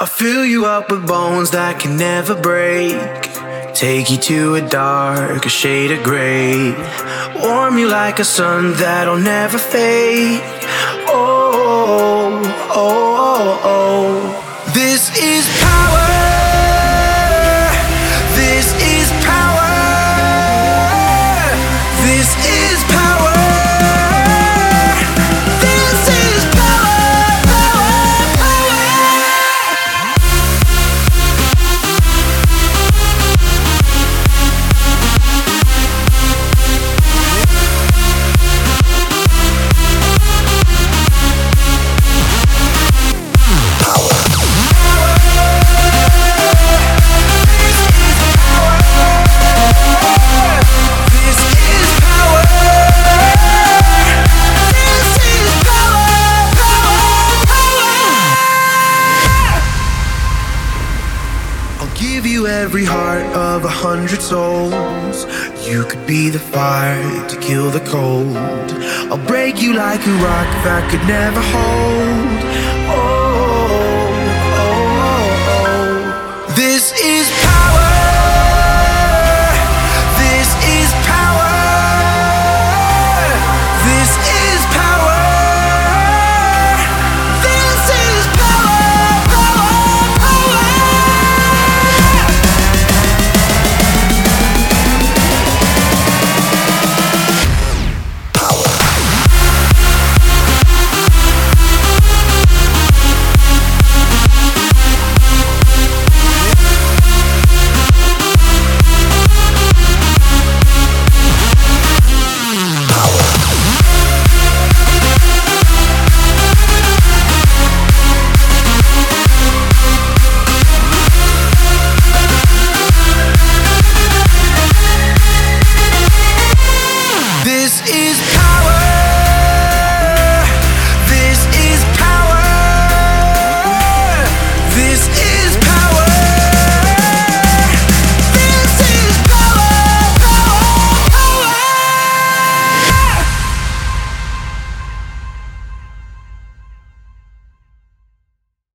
I'll fill you up with bones that can never break. Take you to a darker shade of gray. Warm you like a sun that'll never fade. Oh, oh, oh, oh. This is power. This is power. This is power. This is power, power, power. Give you every heart of 100 souls. You could be the fire to kill the cold. I'll break you like a rock that could never hold.